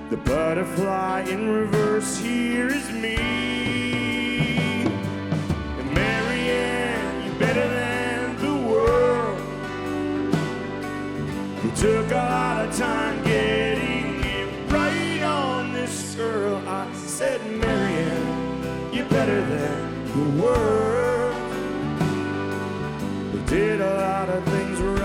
The butterfly in reverse, here is me. And Marianne, you're better than the world. It took a lot of time getting it right on this girl. I said, Marianne, you're better than the world. We did a lot of things wrong.